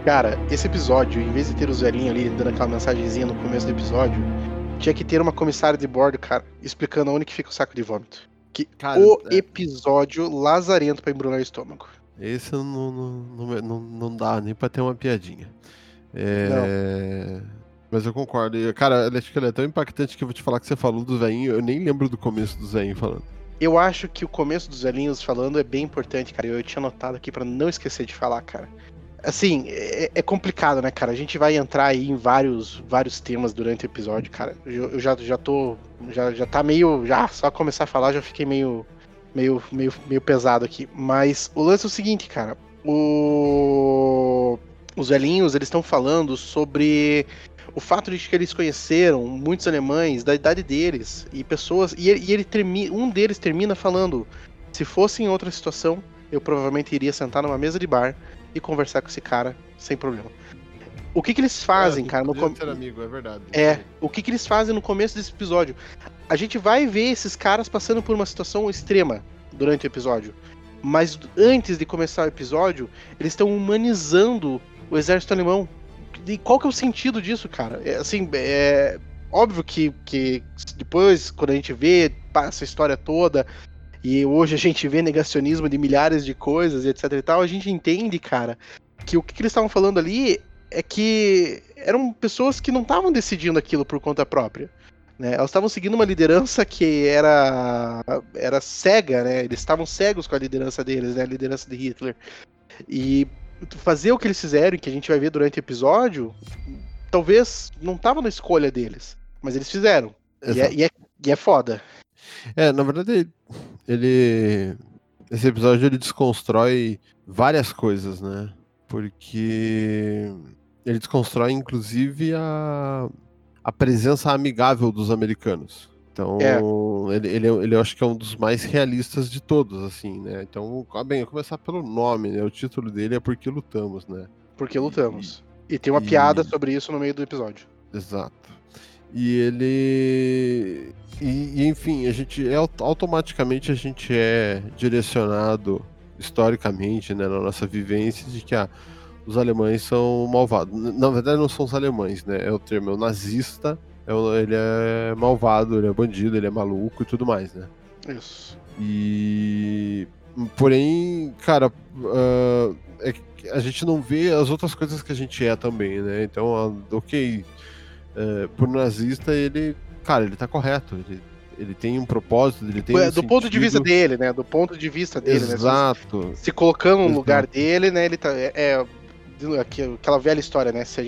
Cara, esse episódio, em vez de ter os velhinhos ali dando aquela mensagenzinha no começo do episódio, tinha que ter uma comissária de bordo, cara, explicando onde que fica o saco de vômito. Cara, O episódio lazarento pra embrulhar o estômago. esse não dá nem pra ter uma piadinha. Não. Mas eu concordo. Cara, acho que ele é tão impactante que eu vou te falar que você falou dos velhinhos. Eu nem lembro do começo dos velhinhos falando. Eu acho que o começo dos velhinhos falando é bem importante, cara. Eu tinha anotado aqui pra não esquecer de falar, cara. Assim, é complicado, né, cara? A gente vai entrar aí em vários temas durante o episódio, cara. Eu já tô. Já tá meio. Já, só começar a falar, já fiquei meio pesado aqui. Mas o lance é o seguinte, cara. Os velhinhos, eles estão falando sobre o fato de que eles conheceram muitos alemães da idade deles e pessoas. Um deles termina falando: se fosse em outra situação, eu provavelmente iria sentar numa mesa de bar e conversar com esse cara sem problema. O que eles fazem, cara? Ser amigo, é verdade. O que eles fazem no começo desse episódio? A gente vai ver esses caras passando por uma situação extrema durante o episódio. Mas antes de começar o episódio, eles estão humanizando o exército alemão. E qual que é o sentido disso, cara? É óbvio que depois, quando a gente vê, passa a história toda, e hoje a gente vê negacionismo de milhares de coisas e etc e tal, a gente entende, cara, que o que eles estavam falando ali é que eram pessoas que não estavam decidindo aquilo por conta própria, né? Elas estavam seguindo uma liderança que era cega, né? Eles estavam cegos com a liderança deles, né? A liderança de Hitler. E fazer o que eles fizeram, que a gente vai ver durante o episódio, talvez não estava na escolha deles, mas eles fizeram. E é foda. Na verdade, esse episódio ele desconstrói várias coisas, né? Porque ele desconstrói, inclusive, a presença amigável dos americanos. Então, ele eu acho que é um dos mais realistas de todos, assim, né? Então, bem, eu começar pelo nome, né? O título dele é Porque Lutamos, né? Porque lutamos. E tem uma piada sobre isso no meio do episódio. Exato. E ele... enfim, automaticamente a gente é direcionado historicamente, né, na nossa vivência de que os alemães são malvados. Na verdade não são os alemães, né, é o termo, o nazista, ele é malvado, ele é bandido, ele é maluco e tudo mais, né. Isso. Porém, cara, a gente não vê as outras coisas que a gente é também, né, então, por nazista, ele tá correto, ele tem um propósito, ele tem um do ponto de vista dele, né? Do ponto de vista dele, exato. Né? Se colocando no lugar dele, né? Ele tá. Aquela velha história, né? Se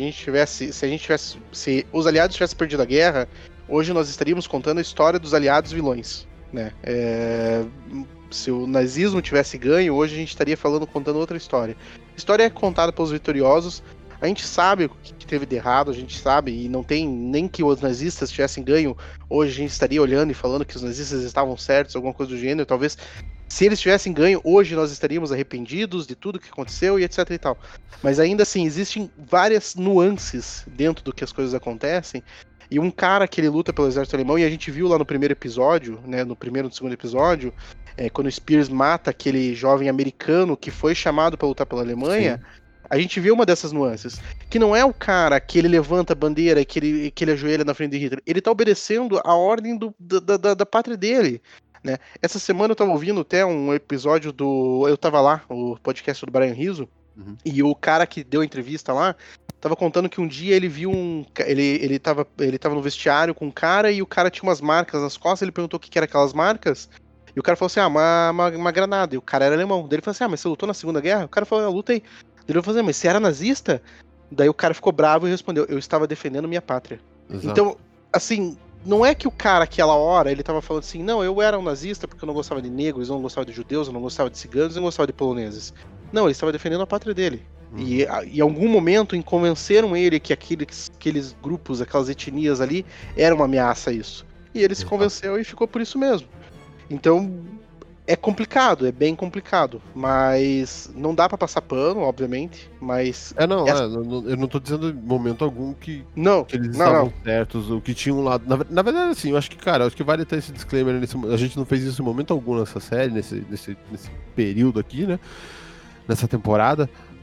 os aliados tivessem perdido a guerra, hoje nós estaríamos contando a história dos aliados vilões, né? Se o nazismo tivesse ganho, hoje a gente estaria contando outra história. A história é contada pelos vitoriosos. A gente sabe o que teve de errado, a gente sabe, e não tem nem que os nazistas tivessem ganho, hoje a gente estaria olhando e falando que os nazistas estavam certos, alguma coisa do gênero. Talvez, se eles tivessem ganho, hoje nós estaríamos arrependidos de tudo que aconteceu e etc e tal. Mas ainda assim, existem várias nuances dentro do que as coisas acontecem, e um cara que ele luta pelo exército alemão, e a gente viu lá no primeiro episódio, né, no primeiro e no segundo episódio, quando o Spears mata aquele jovem americano que foi chamado para lutar pela Alemanha. Sim. A gente vê uma dessas nuances, que não é o cara que ele levanta a bandeira e que ele ajoelha na frente de Hitler. Ele tá obedecendo a ordem da pátria dele, né? Essa semana eu tava ouvindo até um episódio Eu Tava Lá, o podcast do Brian Rizzo, e o cara que deu a entrevista lá tava contando que um dia ele viu ele tava no vestiário com um cara e o cara tinha umas marcas nas costas, ele perguntou o que eram aquelas marcas, e o cara falou assim, uma granada, e o cara era alemão. Daí ele falou assim, mas você lutou na Segunda Guerra? O cara falou, eu lutei. Ele falou, mas você era nazista? Daí o cara ficou bravo e respondeu, eu estava defendendo minha pátria. Exato. Então, assim, não é que o cara, aquela hora, ele tava falando assim, não, eu era um nazista porque eu não gostava de negros, eu não gostava de judeus, eu não gostava de ciganos, eu não gostava de poloneses. Não, ele estava defendendo a pátria dele. E em algum momento convenceram ele que aqueles grupos, aquelas etnias ali, eram uma ameaça a isso. E ele se convenceu e ficou por isso mesmo. Então, é complicado, é bem complicado, mas não dá pra passar pano, obviamente, mas... eu não tô dizendo em momento algum que eles estavam certos, o que tinha um lado... Na verdade, assim, eu acho que vale ter esse disclaimer, a gente não fez isso em momento algum nessa série, nesse período aqui, né, nessa temporada,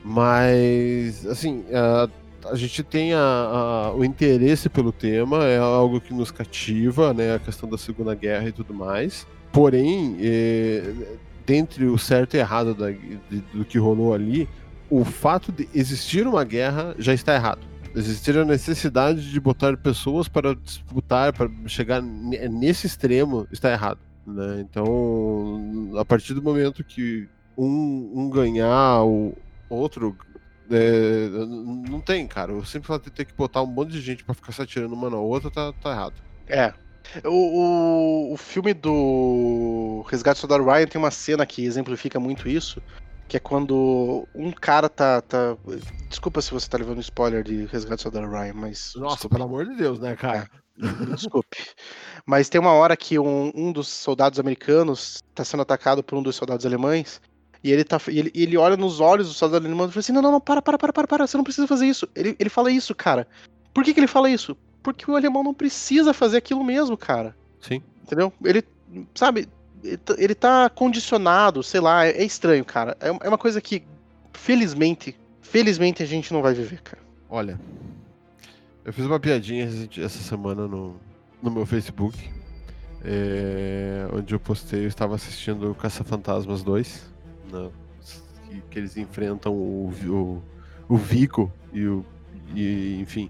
Mas, assim, a gente tem o interesse pelo tema, é algo que nos cativa, né? A questão da Segunda Guerra e tudo mais. Porém, dentre o certo e errado do que rolou ali, o fato de existir uma guerra já está errado. Existir a necessidade de botar pessoas para disputar, para chegar nesse extremo, está errado. Né? Então, a partir do momento que um ganhar, o outro não tem, cara. Eu sempre falo que ter que botar um monte de gente pra ficar se atirando uma na outra, tá errado. É. O filme do Resgate do Soldado Ryan tem uma cena que exemplifica muito isso, que é quando um cara tá. Desculpa se você tá levando spoiler de Resgate do Soldado Ryan, mas. Nossa, Desculpe. pelo amor de Deus, né, cara? Me desculpe. Mas tem uma hora que um dos soldados americanos tá sendo atacado por um dos soldados alemães. E ele olha nos olhos do soldado alemão e fala assim: não, para, você não precisa fazer isso. Ele fala isso, cara. Por que ele fala isso? Porque o alemão não precisa fazer aquilo mesmo, cara. Sim. Entendeu? Ele, sabe, ele tá condicionado, sei lá, é estranho, cara. É uma coisa que, felizmente a gente não vai viver, cara. Olha, eu fiz uma piadinha essa semana no meu Facebook, onde eu postei, eu estava assistindo Caça-Fantasmas 2, né, que eles enfrentam o Vigo e enfim.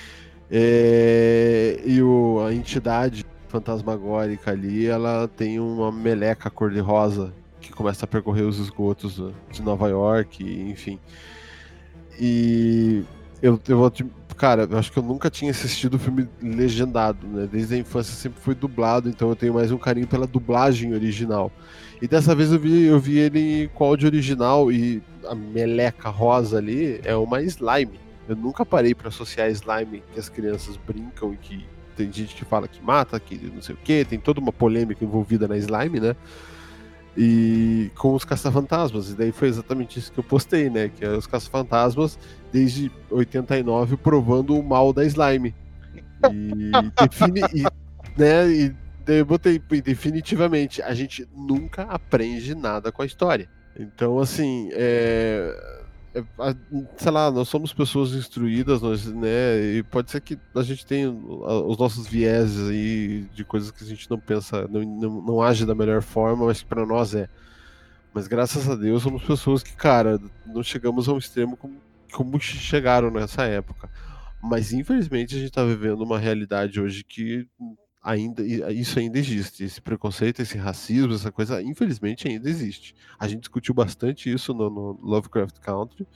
A entidade fantasmagórica ali, ela tem uma meleca cor-de-rosa que começa a percorrer os esgotos de Nova York, enfim. E cara, eu acho que eu nunca tinha assistido o filme legendado, né? Desde a infância sempre foi dublado, então eu tenho mais um carinho pela dublagem original. E dessa vez eu vi ele com áudio original e a meleca rosa ali é uma slime. Eu nunca parei para associar slime que as crianças brincam e que tem gente que fala que mata, que não sei o que, tem toda uma polêmica envolvida na slime, né? E com os caça-fantasmas, e daí foi exatamente isso que eu postei, né? Que é os caça-fantasmas desde 89 provando o mal da slime. E né? E daí eu botei definitivamente, a gente nunca aprende nada com a história. Então, assim, sei lá, nós somos pessoas instruídas, né? E pode ser que a gente tenha os nossos vieses aí de coisas que a gente não pensa, não age da melhor forma, mas que para nós é. Mas graças a Deus somos pessoas que, cara, não chegamos a um extremo como chegaram nessa época. Mas infelizmente a gente tá vivendo uma realidade hoje que isso ainda existe. Esse preconceito, esse racismo, essa coisa, infelizmente ainda existe. A gente discutiu bastante isso no Lovecraft Country.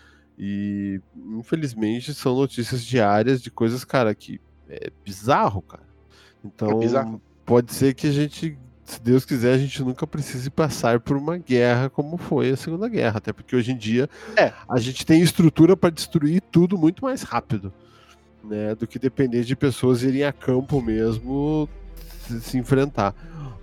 E infelizmente são notícias diárias de coisas, cara, que é bizarro, cara. Então, bizarro. pode ser que a gente, se Deus quiser, a gente nunca precise passar por uma guerra como foi a Segunda Guerra. Até porque hoje em dia a gente tem estrutura para destruir tudo muito mais rápido, né? Do que depender de pessoas irem a campo mesmo se enfrentar.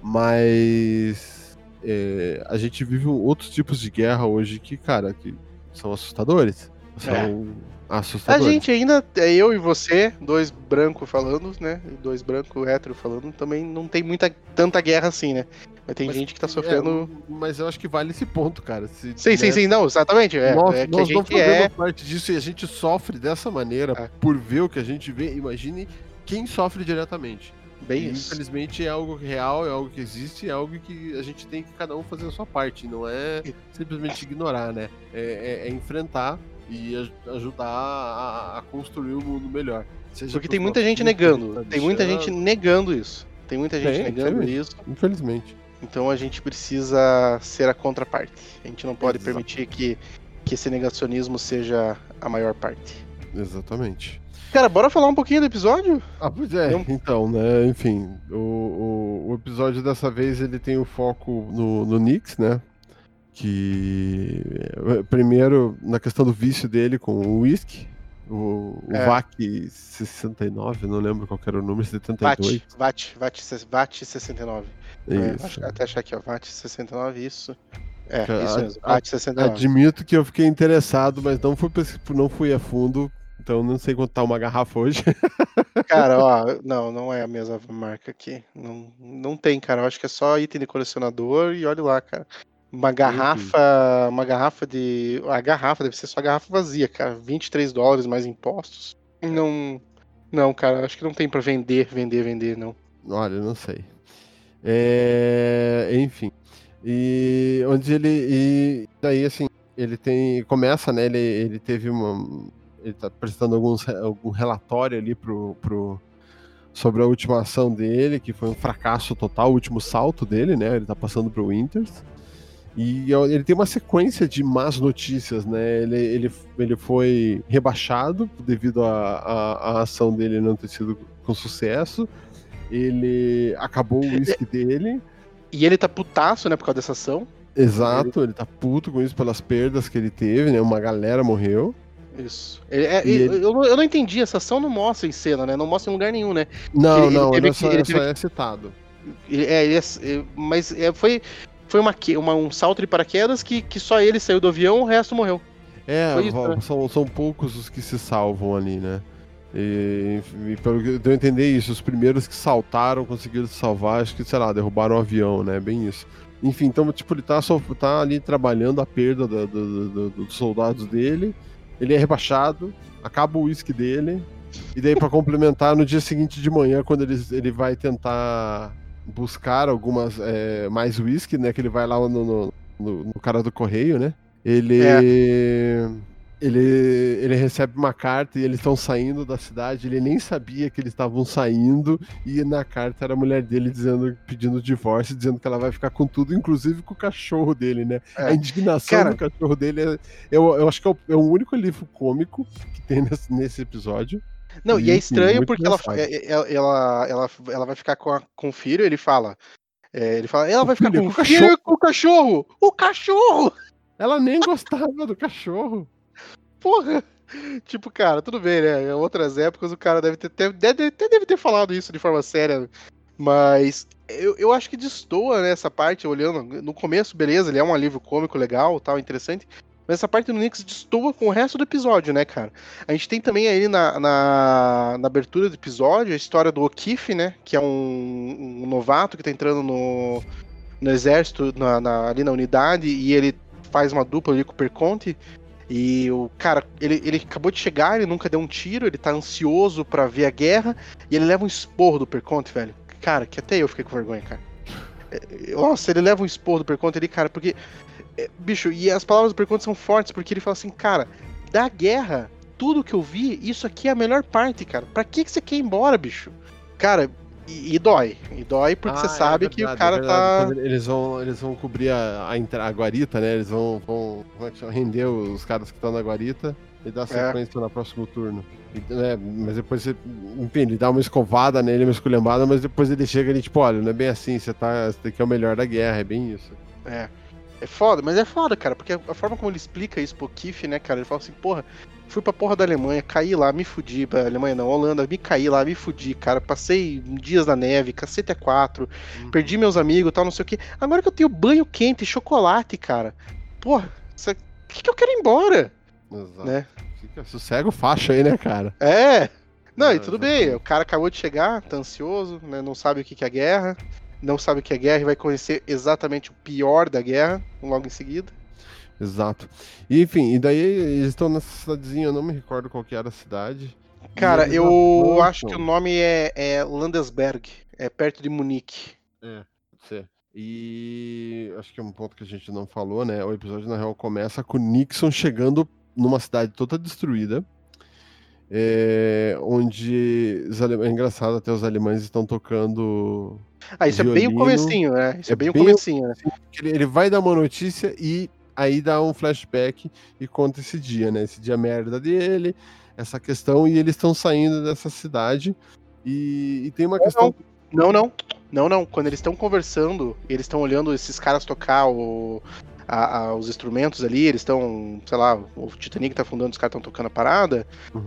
Mas a gente vive outros tipos de guerra hoje que, cara, que são assustadores. São assustadores. A gente ainda, eu e você, dois brancos falando, né? Dois brancos héteros falando, também não tem tanta guerra assim, né? Mas tem gente que tá sofrendo. Mas eu acho que vale esse ponto, cara. Sim, não, exatamente. Nós não fazemos parte disso e a gente sofre dessa maneira por ver o que a gente vê. Imagine quem sofre diretamente. Bem isso. Infelizmente é algo real, é algo que existe, é algo que a gente tem que cada um fazer a sua parte. Não é simplesmente ignorar, né? É enfrentar e ajudar a construir um mundo melhor. Porque tem muita gente negando. Tem muita gente negando isso. Tem muita gente negando isso. Infelizmente. Então a gente precisa ser a contraparte. A gente não pode permitir que esse negacionismo seja a maior parte. Exatamente. Cara, bora falar um pouquinho do episódio? Pois é. Então, né, enfim, o episódio dessa vez ele tem o foco no Nix, né, que primeiro na questão do vício dele com o whisky, o VAC 69, não lembro qual era o número, 72. VAT 69. Isso. Até achar aqui, ó, VAT 69, isso. Isso mesmo, VAT 69. Admito que eu fiquei interessado, mas não fui a fundo. Então não sei quanto tá uma garrafa hoje. Cara, ó, não é a mesma marca aqui. Não tem, cara. Eu acho que é só item de colecionador e olha lá, cara. Uma garrafa de... A garrafa deve ser só a garrafa vazia, cara. $23 mais impostos. Não, cara, acho que não tem pra vender, não. Olha, eu não sei. Enfim. E onde ele... E daí, assim, ele tem... Começa, né? Ele teve uma... Ele tá prestando algum relatório ali sobre a última ação dele, que foi um fracasso total, o último salto dele, né? Ele tá passando pro Winters. E ele tem uma sequência de más notícias, né? Ele foi rebaixado devido à ação dele não ter sido com sucesso. Ele acabou o uísque dele. E ele tá putaço, né, por causa dessa ação. Exato, ele tá puto com isso pelas perdas que ele teve, né? Uma galera morreu. Isso. Eu não entendi, essa ação não mostra em cena, né? Não mostra em lugar nenhum, né? Ele só é citado. Mas foi um salto de paraquedas que só ele saiu do avião, o resto morreu. Isso, né? São poucos os que se salvam ali, né? E pelo que deu a entender isso, os primeiros que saltaram conseguiram se salvar, acho que, sei lá, derrubaram o avião, né? Bem isso. Enfim, então, tipo, ele tá ali trabalhando a perda dos soldados dele, ele é rebaixado, acaba o uísque dele, e daí pra complementar, no dia seguinte de manhã, quando ele vai tentar buscar mais uísque, né? Que ele vai lá no cara do correio, né? Ele recebe uma carta e eles estão saindo da cidade. Ele nem sabia que eles estavam saindo. E na carta era a mulher dele pedindo divórcio, dizendo que ela vai ficar com tudo, inclusive com o cachorro dele, né? A indignação do cachorro dele eu acho que é o único livro cômico que tem nesse episódio. Não, e é estranho porque ela vai ficar com o filho, ele fala, ela vai ficar com o filho e com o cachorro! O cachorro! Ela nem gostava do cachorro. Porra! Tipo, cara, tudo bem, né? Em outras épocas o cara deve ter falado isso de forma séria, mas eu acho que destoa, né, essa parte, olhando, no começo, beleza, ele é um alívio cômico legal, tal, interessante, mas essa parte do Nix destoa com o resto do episódio, né, cara? A gente tem também aí na abertura do episódio a história do O'Keefe, né, que é um novato que tá entrando no exército, ali na unidade, e ele faz uma dupla ali com o Perconte. E o cara, ele acabou de chegar, ele nunca deu um tiro, ele tá ansioso pra ver a guerra, e ele leva um esporro do Perconte, velho. Cara, que até eu fiquei com vergonha, cara. Nossa, ele leva um esporro do Perconte ali, cara, porque... Bicho, e as palavras do Perconte são fortes, porque ele fala assim, cara, da guerra, tudo que eu vi, isso aqui é a melhor parte, cara. Pra que você quer ir embora, bicho? Cara, e dói. E dói porque você sabe que o cara tá... Quando eles vão cobrir a guarita, né? Eles vão render os caras que estão na guarita e dar sequência no próximo turno. Mas depois ele dá uma escovada nele, uma esculhambada, mas depois ele chega e tipo, olha, não é bem assim, você aqui é o melhor da guerra, é bem isso. É foda, mas é foda, cara, porque a forma como ele explica isso pro Keefe, né, cara, ele fala assim, porra, fui pra porra da Alemanha, caí lá, me fudi, pra Alemanha não, Holanda, me caí lá, me fudi, cara, passei dias na neve, cacete A4, perdi meus amigos, tal, não sei o que, agora que eu tenho banho quente, chocolate, cara, porra, o que eu quero ir embora? Exato. Né? Fica sossego faixa aí, né, cara? Não, e tudo bem, o cara acabou de chegar, tá ansioso, né, não sabe o que é guerra, não sabe o que é guerra e vai conhecer exatamente o pior da guerra logo em seguida. Exato. E, enfim, e daí eles estão nessa cidadezinha, eu não me recordo qual que era a cidade. Cara, eu acho que o nome é Landesberg, é perto de Munique. Pode ser. E acho que é um ponto que a gente não falou, né? O episódio, na real, começa com o Nixon chegando numa cidade toda destruída, onde é engraçado, até os alemães estão tocando isso violino. É bem o comecinho, né? Isso é bem o comecinho, né? Ele vai dar uma notícia e aí dá um flashback e conta esse dia, né? Esse dia merda dele, essa questão, e eles estão saindo dessa cidade e tem uma questão... Não. Quando eles estão conversando, eles estão olhando esses caras tocar os instrumentos ali, eles estão, sei lá, o Titanic tá afundando, os caras estão tocando a parada,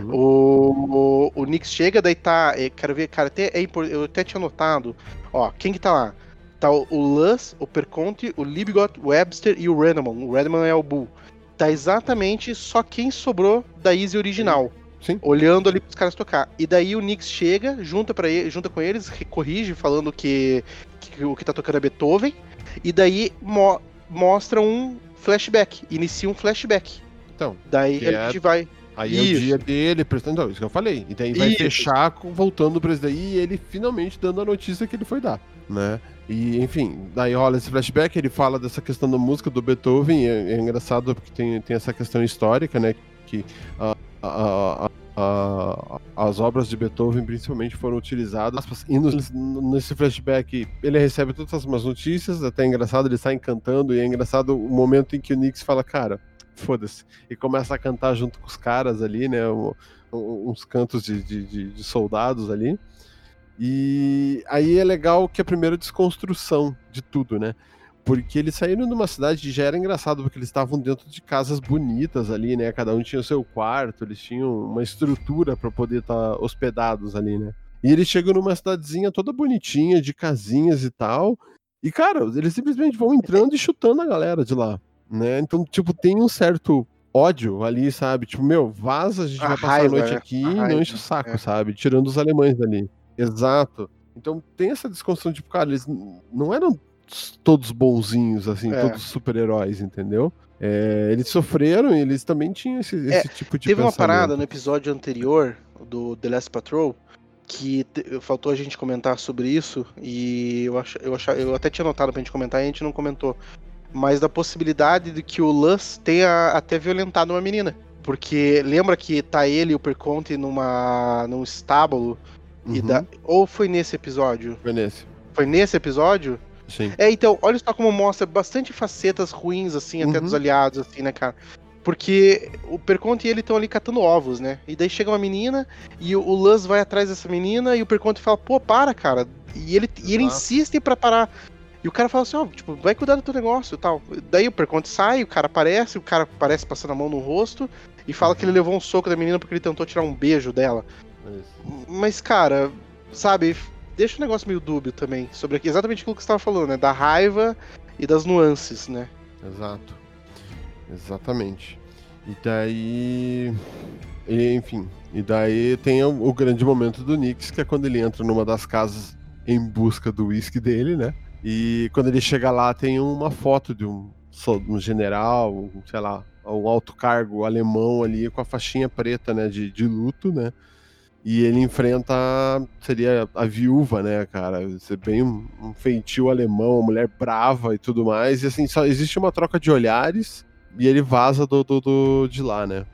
o Nix chega, daí tá, quero ver, cara, eu até tinha notado, ó, quem que tá lá? Tá o Luss, o Perconte, o Liebgott, o Webster e o Redeman. O Redeman é o Bull. Tá exatamente só quem sobrou da Easy original. Sim. Olhando ali pros caras tocar. E daí o Nix chega, junta com eles, corrige, falando que o que tá tocando é Beethoven. E daí mostra um flashback, inicia um flashback. Então, daí a gente vai... Aí é o dia dele, então, isso que eu falei. E daí vai fechar voltando o presidente e ele finalmente dando a notícia que ele foi dar, né? E, enfim, daí rola esse flashback, ele fala dessa questão da música do Beethoven, é engraçado porque tem essa questão histórica, né? Que as obras de Beethoven principalmente foram utilizadas, e nesse flashback ele recebe todas as más notícias, até é engraçado, ele sai cantando, e é engraçado o momento em que o Nix fala, cara, foda-se, e começa a cantar junto com os caras ali, né, uns cantos de soldados ali, e aí é legal que é a primeira desconstrução de tudo, né, porque eles saíram de uma cidade que já era engraçado, porque eles estavam dentro de casas bonitas ali, né, cada um tinha o seu quarto, eles tinham uma estrutura para poder estar hospedados ali, né, e eles chegam numa cidadezinha toda bonitinha, de casinhas e tal, e cara, eles simplesmente vão entrando e chutando a galera de lá, né? Então, tipo, tem um certo ódio ali, sabe? Tipo, meu, vaza, a gente vai passar a noite aqui e não enche o saco, sabe? Tirando os alemães dali. Exato. Então tem essa desconstrução, tipo, cara, eles não eram todos bonzinhos, assim, todos super-heróis, entendeu? Eles sofreram e eles também tinham esse tipo de pensamento. Teve uma parada no episódio anterior do The Last Patrol que faltou a gente comentar sobre isso, e eu até tinha notado pra gente comentar e a gente não comentou. Mas da possibilidade de que o Luz tenha até violentado uma menina. Porque lembra que tá ele e o Perconte num estábulo? Ou foi nesse episódio? Foi nesse episódio? Sim. Então, olha só como mostra bastante facetas ruins, assim, até dos aliados, assim, né, cara? Porque o Perconte e ele estão ali catando ovos, né? E daí chega uma menina, e o Luz vai atrás dessa menina, e o Perconte fala, pô, para, cara. E ele insiste pra parar. E o cara fala assim, tipo, vai cuidar do teu negócio e tal. Daí o Perconte sai, o cara aparece passando a mão no rosto e fala que ele levou um soco da menina porque ele tentou tirar um beijo dela. Mas, cara, sabe, deixa o negócio meio dúbio também, sobre exatamente aquilo que você estava falando, né? Da raiva e das nuances, né? Exato. Exatamente. E daí... Enfim, e daí tem o grande momento do Nix, que é quando ele entra numa das casas em busca do uísque dele, né? E quando ele chega lá, tem uma foto de um general, sei lá, um alto cargo alemão ali com a faixinha preta, né, de luto, né? E ele enfrenta, seria a viúva, né, cara? Ser bem um feitio alemão, uma mulher brava e tudo mais. E assim, só existe uma troca de olhares e ele vaza de lá, né?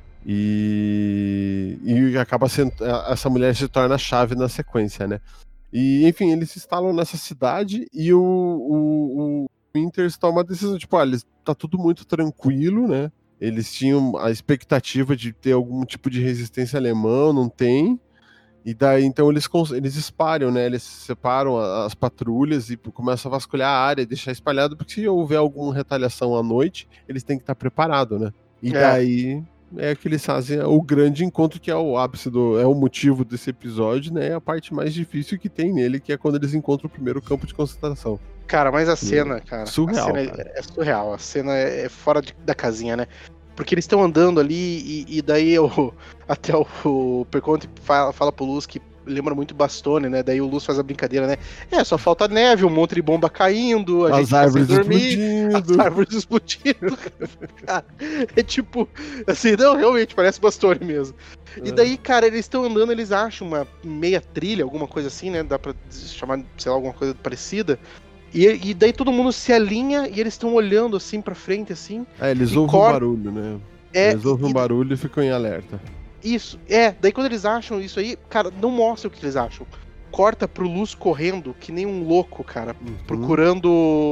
E acaba sendo. Essa mulher se torna a chave na sequência, né? E, enfim, eles se instalam nessa cidade e o Winters toma a decisão, tipo, tá tudo muito tranquilo, né? Eles tinham a expectativa de ter algum tipo de resistência alemã, não tem. E daí, então, eles espalham, né? Eles separam as patrulhas e começam a vasculhar a área, deixar espalhado, porque se houver alguma retaliação à noite, eles têm que estar preparados, né? E daí é que eles fazem o grande encontro, que é o ápice é o motivo desse episódio, né? É a parte mais difícil que tem nele, que é quando eles encontram o primeiro campo de concentração. Cara, mas a cena, cara. Surreal. A cena é surreal. A cena é fora da casinha, né? Porque eles estão andando ali e daí até o Perconte fala pro Luz que lembra muito Bastone, né? Daí o Luz faz a brincadeira, né? Só falta neve, um monte de bomba caindo, a gente árvores tá sem dormir, as árvores explodindo. Cara, é tipo, assim, não, realmente, parece Bastone mesmo. E daí, cara, eles estão andando, eles acham uma meia trilha, alguma coisa assim, né? Dá pra chamar, sei lá, alguma coisa parecida. E daí todo mundo se alinha e eles estão olhando assim pra frente, assim. Eles ouvem um barulho, né? Eles ouvem um barulho e ficam em alerta. Isso, daí quando eles acham isso aí, cara, não mostra o que eles acham. Corta pro Luz correndo, que nem um louco, cara, procurando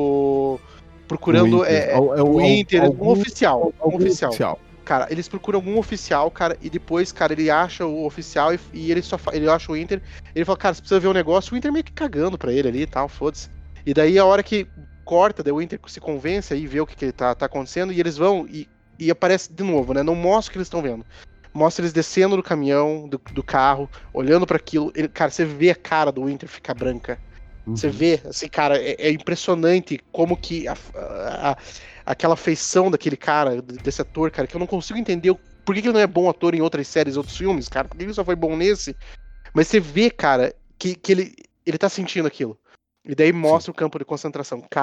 o Inter, um oficial. Cara, eles procuram algum oficial, cara, e depois, cara, ele acha o oficial e ele acha o Inter, ele fala, cara, você precisa ver o negócio, o Inter meio que cagando pra ele ali e tal, foda-se. E daí a hora que corta, daí o Inter se convence aí, vê o que tá acontecendo, e eles vão e aparece de novo, né? Não mostra o que eles estão vendo. Mostra eles descendo do caminhão, do carro, olhando para aquilo. Cara, você vê a cara do Winter ficar branca. Você vê, assim, cara, é impressionante como que aquela feição daquele cara, desse ator, cara, que eu não consigo entender por que ele não é bom ator em outras séries, outros filmes, cara, por que ele só foi bom nesse? Mas você vê, cara, que ele tá sentindo aquilo. E daí mostra o campo de concentração. Cara,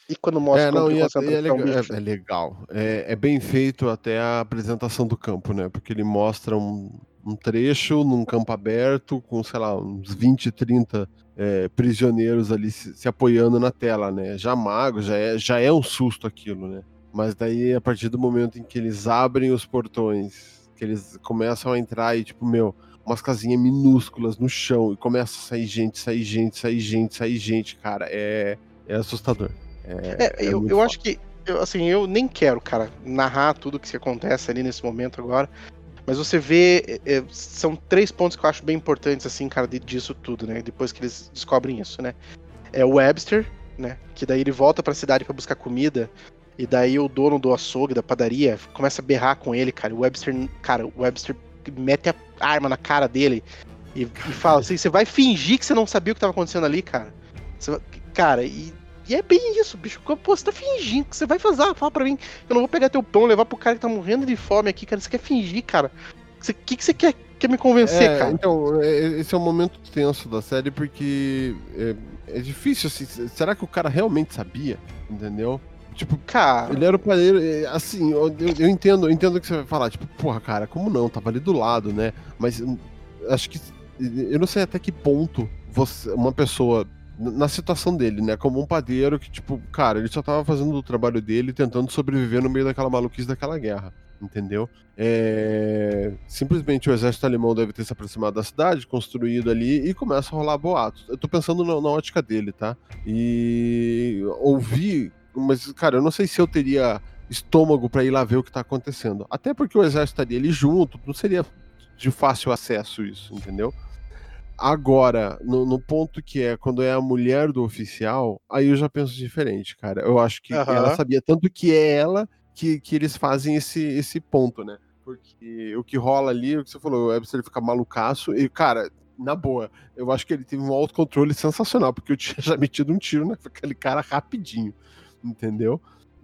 E quando mostra o campo Não, de e é concentração, legal, bicho? é legal. É bem feito até a apresentação do campo, né? Porque ele mostra um trecho num campo aberto com, sei lá, uns 20, 30 prisioneiros ali se apoiando na tela, né? Já mago, já é um susto aquilo, né? Mas daí, a partir do momento em que eles abrem os portões, que eles começam a entrar e, tipo, umas casinhas minúsculas no chão e começa a sair gente, sair gente, sair gente, sair gente, cara, é assustador. É muito Eu foda. acho que, assim, eu nem quero, cara, narrar tudo que acontece ali nesse momento agora, mas você vê, são 3 pontos que eu acho bem importantes, assim, cara, disso tudo, né, depois que eles descobrem isso, né. É o Webster, né, que daí ele volta pra cidade pra buscar comida, e daí o dono do açougue, da padaria, começa a berrar com ele, cara, o Webster mete a arma na cara dele e fala assim, você vai fingir que você não sabia o que tava acontecendo ali, cara. Cara, e é bem isso, bicho. Pô, você tá fingindo que você vai fazer. Fala pra mim, eu não vou pegar teu pão, levar pro cara que tá morrendo de fome aqui, cara. Você quer fingir, cara? O que você quer me convencer, cara? Então, esse é um momento tenso da série porque é difícil, assim, será que o cara realmente sabia? Entendeu? Tipo, Cara, ele era o padeiro, assim, eu entendo o que você vai falar, tipo, porra, cara, como não? Tava ali do lado, né? Mas acho que, eu não sei até que ponto uma pessoa, na situação dele, né, como um padeiro que, tipo, cara, ele só tava fazendo o trabalho dele, tentando sobreviver no meio daquela maluquice daquela guerra, entendeu? Simplesmente o exército alemão deve ter se aproximado da cidade, construído ali, e começa a rolar boatos. Eu tô pensando na ótica dele, tá? E ouvir, mas, cara, eu não sei se eu teria estômago pra ir lá ver o que tá acontecendo. Até porque o exército estaria ali junto, não seria de fácil acesso isso, entendeu? Agora, no ponto que é quando é a mulher do oficial, aí eu já penso diferente, cara. Eu acho que ela aham. sabia, tanto que é ela que eles fazem esse ponto, né? Porque o que rola ali, o que você falou, o Webster fica malucaço, e, cara, na boa, eu acho que ele teve um autocontrole sensacional, porque eu tinha já metido um tiro naquele cara rapidinho, entendeu?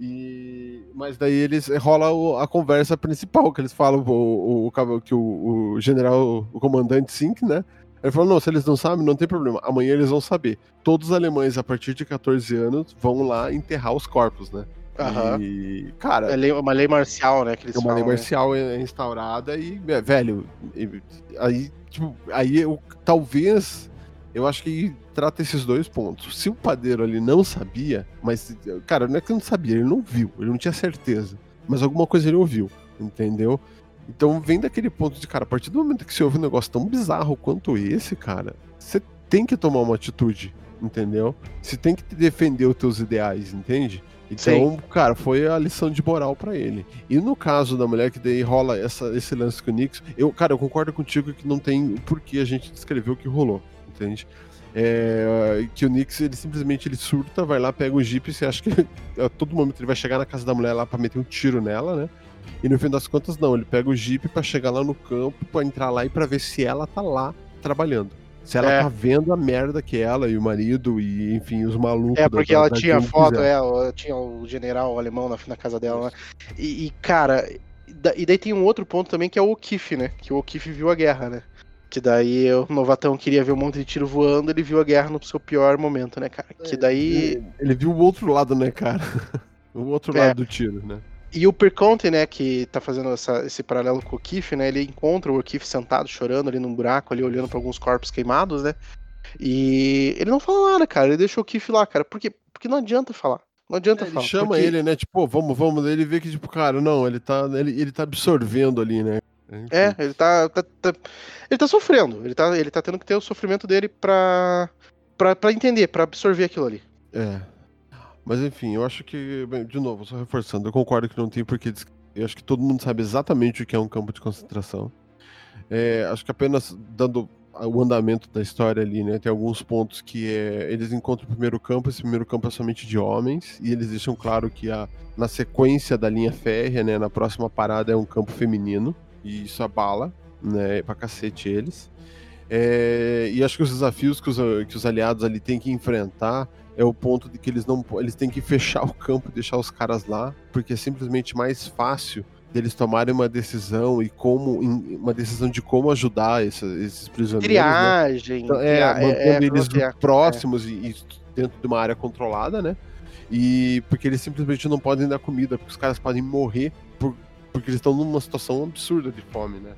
Mas daí eles rola a conversa principal, que eles falam que o general, o comandante Sink, né? Ele falou, não, se eles não sabem, não tem problema. Amanhã eles vão saber. Todos os alemães, a partir de 14 anos, vão lá enterrar os corpos, né? Aham. E, cara, Uma lei marcial, né, que eles uma lei falam, né? marcial instaurada e, velho, aí, tipo, aí talvez, eu acho que trata esses dois pontos. Se o padeiro ali não sabia, mas, cara, não é que não sabia, ele não viu, ele não tinha certeza, mas alguma coisa ele ouviu, entendeu? Então vem daquele ponto de, cara, a partir do momento que você ouve um negócio tão bizarro quanto esse, cara, você tem que tomar uma atitude, entendeu? Você tem que defender os teus ideais, entende? Sim. Então, cara, foi a lição de moral pra ele. E no caso da mulher que daí rola esse lance com o Nix, cara, eu concordo contigo que não tem por que a gente descrever o que rolou, entende? Que o Nix, ele simplesmente surta, vai lá, pega o Jeep, você acha que a todo momento ele vai chegar na casa da mulher lá pra meter um tiro nela, né? E no fim das contas, não, ele pega o Jeep pra chegar lá no campo, pra entrar lá e pra ver se ela tá lá trabalhando. Se ela É. tá vendo a merda que ela e o marido e, enfim, os malucos Porque ela da tinha gangue foto, fizeram. ela tinha o general alemão na casa dela, né? Isso. Cara, e daí tem um outro ponto também que é o O'Keefe, né? Que o O'Keefe viu a guerra, né? Que daí o novatão queria ver um monte de tiro voando, ele viu a guerra no seu pior momento, né, cara? Que daí. Ele viu o outro lado, né, cara? O outro lado É. do tiro, né? E o Perconte, né, que tá fazendo esse paralelo com o O'Keefe, né? Ele encontra o O'Keefe sentado, chorando ali num buraco, ali olhando pra alguns corpos queimados, né? E ele não fala nada, cara. Ele deixa o O'Keefe lá, cara. Porque não adianta falar. Não adianta Ele falar. chama Porque ele, né? Tipo, vamos. Ele vê que, tipo, cara, não, ele tá absorvendo ali, né? Enfim. ele tá sofrendo. Ele tá tendo que ter o sofrimento dele pra entender, pra absorver aquilo ali. É. Mas enfim, eu acho que, bem, de novo, só reforçando, eu concordo que não tem porque. Eu acho que todo mundo sabe exatamente o que é um campo de concentração. Acho que apenas dando o andamento da história ali, né? Tem alguns pontos que eles encontram o primeiro campo, esse primeiro campo é somente de homens, e eles deixam claro que na sequência da linha férrea, né, na próxima parada é um campo feminino, e isso abala, né, pra cacete eles. E acho que os desafios que os aliados ali têm que enfrentar é o ponto de que eles têm que fechar o campo e deixar os caras lá, porque é simplesmente mais fácil deles tomarem uma decisão uma decisão de como ajudar esses prisioneiros, né? Então, Triagem, mantendo eles fronteira. próximos e dentro de uma área controlada, né? e porque eles simplesmente não podem dar comida, porque os caras podem morrer porque eles estão numa situação absurda de fome, né?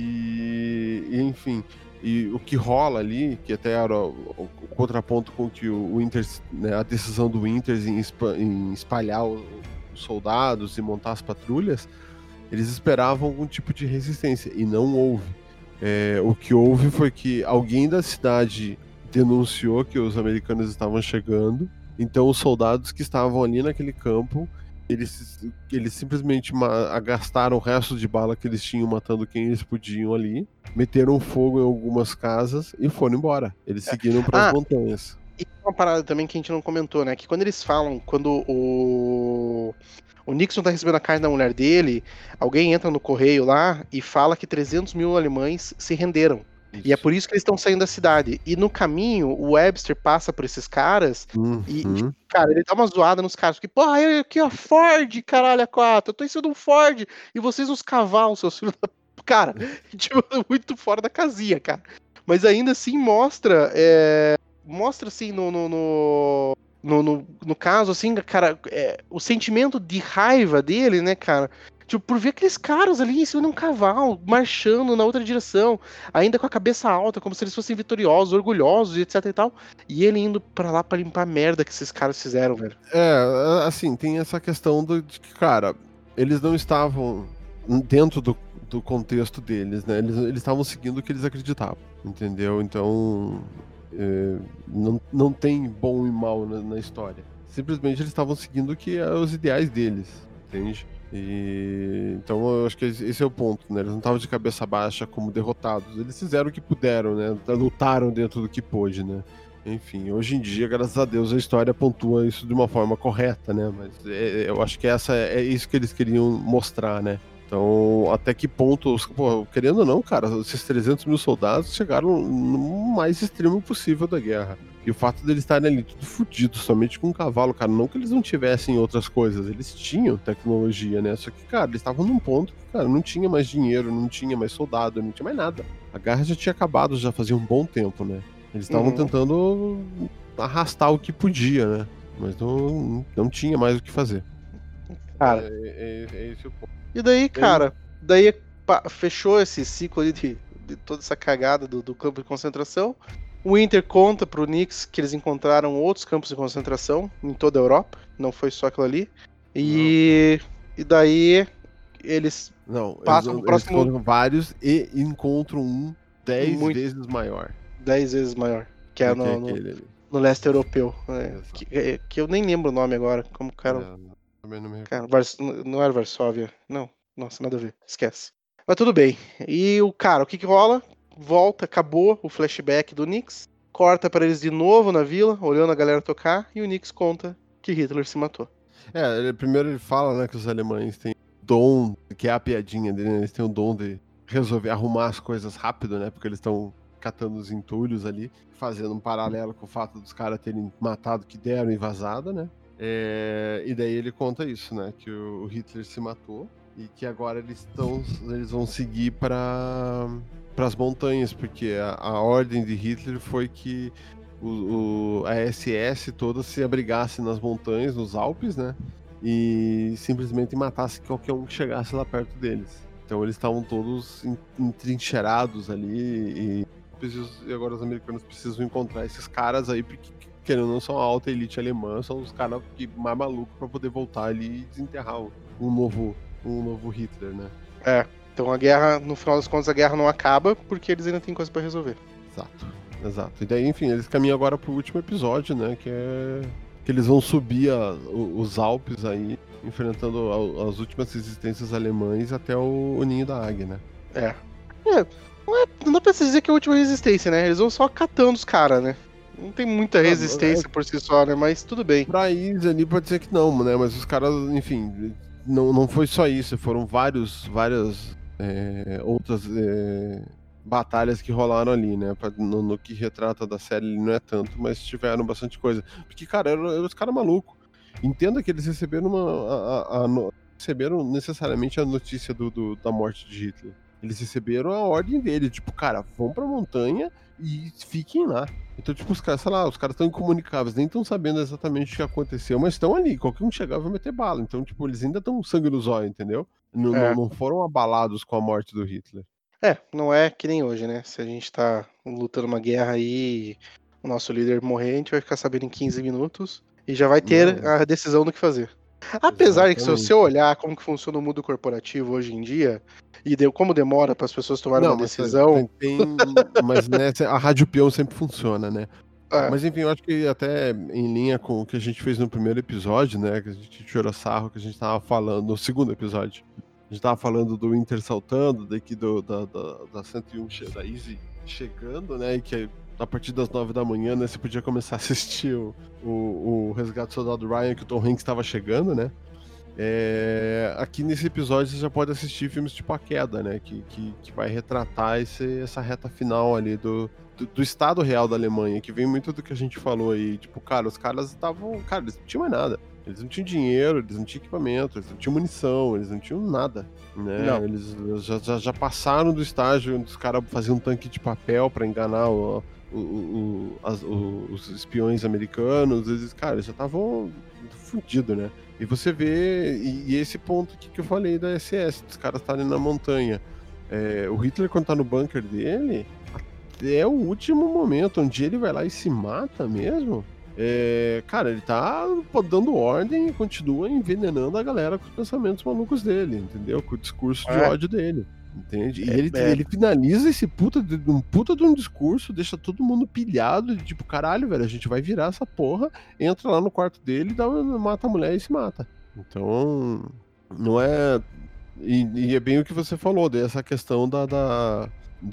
Enfim, e o que rola ali, que até era o contraponto com que o Winter, né, a decisão do Winter em espalhar os soldados e montar as patrulhas, eles esperavam algum tipo de resistência, e não houve. O que houve foi que alguém da cidade denunciou que os americanos estavam chegando, então os soldados que estavam ali naquele campo, eles simplesmente gastaram o resto de bala que eles tinham matando quem eles podiam ali, meteram fogo em algumas casas e foram embora. Eles seguiram para as montanhas. E uma parada também que a gente não comentou, né? Que quando eles falam, quando o Nixon tá recebendo a carta da mulher dele, alguém entra no correio lá e fala que 300 mil alemães se renderam. Isso. E é por isso que eles estão saindo da cidade. E no caminho, o Webster passa por esses caras e, cara, ele dá uma zoada nos caras. Porque, porra, eu aqui, ó, Ford, caralho, a 4. Eu tô em cima de um Ford e vocês uns cavalos, seus filhos da... Cara, tipo, muito fora da casinha, cara. Mas ainda assim mostra assim, no caso, assim, cara, o sentimento de raiva dele, né, cara? Tipo, por ver aqueles caras ali em cima de um cavalo, marchando na outra direção, ainda com a cabeça alta, como se eles fossem vitoriosos, orgulhosos, etc e tal. E ele indo pra lá pra limpar a merda que esses caras fizeram, velho. Assim, tem essa questão de que, cara, eles não estavam dentro do contexto deles, né? Eles estavam seguindo o que eles acreditavam, entendeu? Então, não tem bom e mal na história. Simplesmente eles estavam seguindo o que os ideais deles, entende? Então eu acho que esse é o ponto, né? Eles não estavam de cabeça baixa como derrotados. Eles fizeram o que puderam, né? Lutaram dentro do que pôde, né? Enfim, hoje em dia, graças a Deus, a história pontua isso de uma forma correta, né? Mas eu acho que é isso que eles queriam mostrar, né? Então, até que ponto, querendo ou não, cara, esses 300 mil soldados chegaram no mais extremo possível da guerra. E o fato deles estarem ali tudo fudido, somente com um cavalo, cara, não que eles não tivessem outras coisas, eles tinham tecnologia, né? Só que, cara, eles estavam num ponto que, cara, não tinha mais dinheiro, não tinha mais soldado, não tinha mais nada. A guerra já tinha acabado, já fazia um bom tempo, né? Eles estavam tentando arrastar o que podia, né? Mas não tinha mais o que fazer. Cara, esse o ponto. E daí, cara, fechou esse ciclo ali de toda essa cagada do campo de concentração. O Winter conta pro Nix que eles encontraram outros campos de concentração em toda a Europa, não foi só aquilo ali. E daí eles passam pro próximo... Eles encontram vários e encontram um 10 vezes maior. 10 vezes maior, que é no leste europeu. Que eu nem lembro o nome agora, como o cara... Cara, não era Varsóvia. Não, nossa, nada a ver. Esquece. Mas tudo bem. E o cara, o que rola? Volta, acabou o flashback do Nix. Corta para eles de novo na vila, olhando a galera tocar. E o Nix conta que Hitler se matou. Primeiro ele fala, né, que os alemães têm dom, que é a piadinha dele, né? Eles têm o dom de resolver, arrumar as coisas rápido, né? Porque eles estão catando os entulhos ali, fazendo um paralelo com o fato dos caras terem matado que deram e vazada, né? E daí ele conta isso, né? Que o Hitler se matou e que agora eles vão seguir para as montanhas, porque a ordem de Hitler foi que a SS toda se abrigasse nas montanhas, nos Alpes, né? E simplesmente matasse qualquer um que chegasse lá perto deles. Então eles estavam todos entrincheirados ali e agora os americanos precisam encontrar esses caras aí, porque querendo não são a alta elite alemã, são os caras mais malucos pra poder voltar ali e desenterrar um novo Hitler, né? Então a guerra, no final das contas, a guerra não acaba porque eles ainda têm coisa pra resolver. Exato. E daí, enfim, eles caminham agora pro último episódio, né? Que é que eles vão subir os Alpes aí, enfrentando as últimas resistências alemães até o Ninho da Águia, né? Não dá pra se dizer que é a última resistência, né? Eles vão só catando os caras, né? Não tem muita resistência por si só, né? Mas tudo bem. Pra eles ali pode ser que não, né? Mas os caras, enfim, não foi só isso. Foram várias outras batalhas que rolaram ali, né? No que retrata da série não é tanto, mas tiveram bastante coisa. Porque, cara, eram os caras malucos. Entenda que eles receberam receberam necessariamente a notícia da morte de Hitler. Eles receberam a ordem dele, tipo, cara, vão pra montanha e fiquem lá. Então, tipo, os caras, sei lá, os caras estão incomunicáveis, nem estão sabendo exatamente o que aconteceu, mas estão ali, qualquer um chegar vai meter bala. Então, tipo, eles ainda estão sangue no zóio, entendeu? Não foram abalados com a morte do Hitler. Não é que nem hoje, né? Se a gente tá lutando uma guerra aí, o nosso líder morrer, a gente vai ficar sabendo em 15 minutos e já vai ter Não, a decisão do que fazer. Apesar de que se você exatamente. olhar como que funciona o mundo corporativo hoje em dia, e como demora para as pessoas tomarem uma Não, mas decisão, mas né, a rádio peão sempre funciona, né? é, Mas enfim, eu acho que até em linha com o que a gente fez no primeiro episódio, né? Que a gente tirou sarro, que a gente tava falando, no segundo episódio. A gente tava falando do Inter saltando, daqui da 101 da Easy chegando, né? E que a partir das 9 da manhã, né, você podia começar a assistir o Resgate do Soldado Ryan, que o Tom Hanks estava chegando, né? Aqui nesse episódio você já pode assistir filmes tipo A Queda, né? Que vai retratar essa reta final ali do estado real da Alemanha, que vem muito do que a gente falou aí. Tipo, cara, os caras estavam. Cara, eles não tinham mais nada. Eles não tinham dinheiro, eles não tinham equipamento, eles não tinham munição, eles não tinham nada. Né? não. Eles já passaram do estágio onde os caras faziam um tanque de papel para enganar os espiões americanos. Eles, cara, eles já estavam fudidos, né? E você vê, e esse ponto que eu falei da SS, os caras estarem na montanha. O Hitler, quando tá no bunker dele, até o último momento, onde ele vai lá e se mata mesmo, cara, ele tá dando ordem e continua envenenando a galera com os pensamentos malucos dele, entendeu? Com o discurso de ódio dele. Entende? E ele finaliza esse puta de um discurso, deixa todo mundo pilhado, de tipo, caralho, velho, a gente vai virar essa porra, entra lá no quarto dele, mata a mulher e se mata. Então, não é. E é bem o que você falou, dessa questão da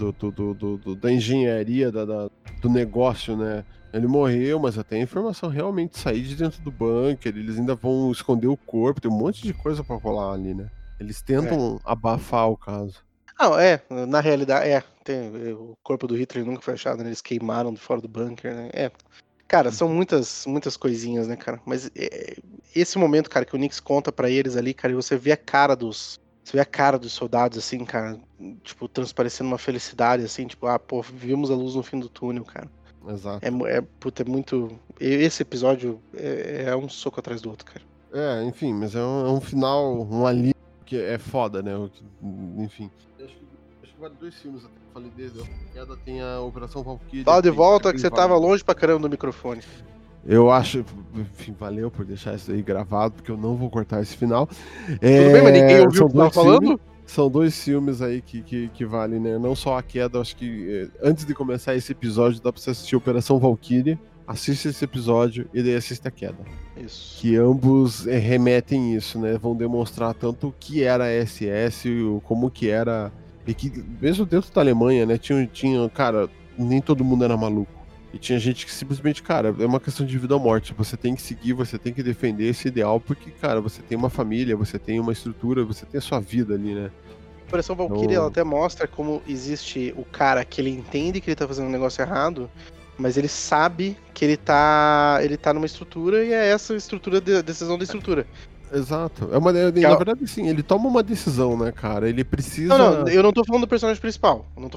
engenharia, do negócio, né? Ele morreu, mas até a informação realmente sair de dentro do bunker, eles ainda vão esconder o corpo, tem um monte de coisa pra rolar ali, né? Eles tentam abafar o caso. Não, na realidade, o corpo do Hitler nunca foi achado, né? Eles queimaram de fora do bunker, né? Cara, são muitas coisinhas, né, cara? Mas esse momento, cara, que o Nix conta pra eles ali, cara, e você vê a cara dos soldados, assim, cara, tipo, transparecendo uma felicidade, assim, tipo, pô, vimos a luz no fim do túnel, cara. Exato. Puta, é muito... Esse episódio é um soco atrás do outro, cara. Enfim, mas é um final, um alívio que é foda, né? Enfim. Acho que vale 2 filmes até que eu falei desde. A Queda tem a Operação Valkyrie. Fala de volta que você tava longe pra caramba do microfone. Eu acho, enfim, valeu por deixar isso aí gravado, porque eu não vou cortar esse final. Tudo bem, mas ninguém ouviu o que tava falando? São 2 filmes aí que valem, né? Não só A Queda, acho que antes de começar esse episódio dá pra você assistir Operação Valkyrie. Assiste esse episódio e daí assiste A Queda. Isso. Que ambos remetem isso, né? Vão demonstrar tanto o que era a SS, como que era... E que mesmo dentro da Alemanha, né? Tinha, cara, nem todo mundo era maluco. E tinha gente que simplesmente, cara, é uma questão de vida ou morte. Você tem que seguir, você tem que defender esse ideal, porque, cara, você tem uma família, você tem uma estrutura, você tem a sua vida ali, né? A Operação Valkyrie, ela até mostra como existe o cara que ele entende que ele tá fazendo um negócio errado, mas ele sabe que ele tá numa estrutura e é essa estrutura, decisão da estrutura. Exato. Na verdade, sim, ele toma uma decisão, né, cara? Ele precisa... Não, eu não tô falando do personagem principal. Não,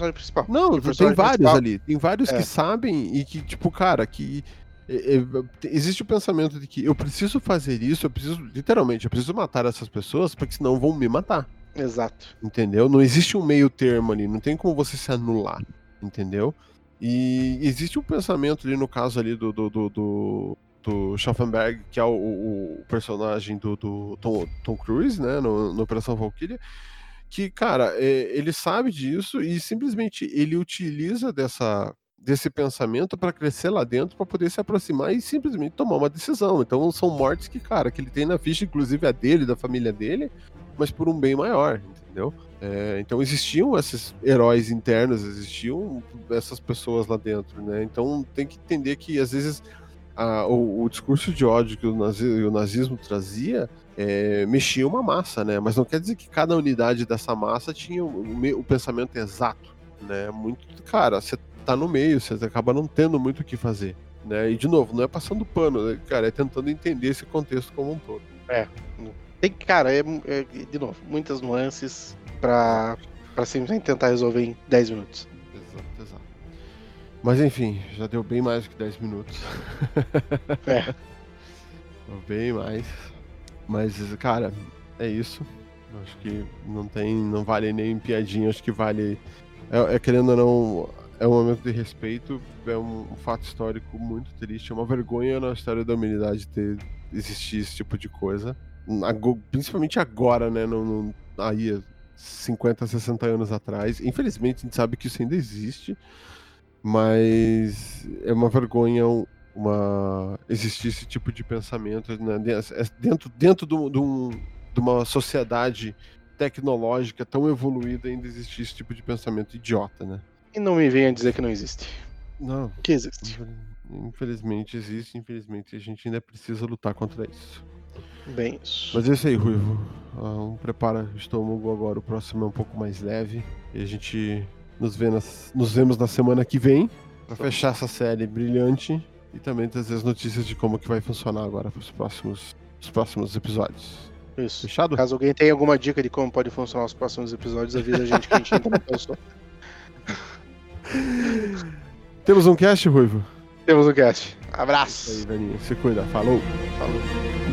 tem vários ali. Tem vários que sabem e que, tipo, cara, que... existe o pensamento de que eu preciso fazer isso, literalmente, eu preciso matar essas pessoas, porque senão vão me matar. Exato. Entendeu? Não existe um meio termo ali, não tem como você se anular, entendeu? E existe um pensamento ali, no caso ali do Stauffenberg, que é o personagem do Tom Cruise, né, no Operação Valkyrie, que, cara, ele sabe disso e simplesmente ele utiliza desse pensamento para crescer lá dentro, para poder se aproximar e simplesmente tomar uma decisão. Então são mortes que, cara, que ele tem na ficha, inclusive a dele, da família dele, mas por um bem maior, entendeu? Então existiam esses heróis internos, existiam essas pessoas lá dentro, né? Então tem que entender que às vezes o discurso de ódio que o nazismo trazia mexia uma massa, né? Mas não quer dizer que cada unidade dessa massa tinha o pensamento exato, né? Muito, cara, você tá no meio, você acaba não tendo muito o que fazer, né? E de novo, não é passando pano, né? Cara, é tentando entender esse contexto como um todo. Tem, cara, de novo, muitas nuances pra Pra simplesmente tentar resolver em 10 minutos. Exato. Mas enfim, já deu bem mais do que 10 minutos. É. Bem mais. Mas, cara, é isso. Acho que não vale nem piadinha, acho que vale. Querendo ou não, é um momento de respeito, é um fato histórico muito triste, é uma vergonha na história da humanidade existir esse tipo de coisa. Principalmente agora, né? Aí, 50, 60 anos atrás. Infelizmente, a gente sabe que isso ainda existe, mas é uma vergonha existir esse tipo de pensamento, né? Dentro de uma sociedade tecnológica tão evoluída, ainda existir esse tipo de pensamento idiota, né? E não me venha dizer que não existe. Não. Que existe. Infelizmente existe, infelizmente a gente ainda precisa lutar contra isso. Bem isso. Mas é isso aí, Ruivo. Prepara o estômago agora, o próximo é um pouco mais leve. E a gente nos vemos na semana que vem para fechar essa série brilhante e também trazer as notícias de como que vai funcionar agora para os próximos episódios. Isso. Fechado? Caso alguém tenha alguma dica de como pode funcionar os próximos episódios, avisa a gente que a gente ainda não pensou. Temos um cast, Ruivo? Temos o cast. Abraço. É isso aí, velhinho. Se cuida. Falou. Falou.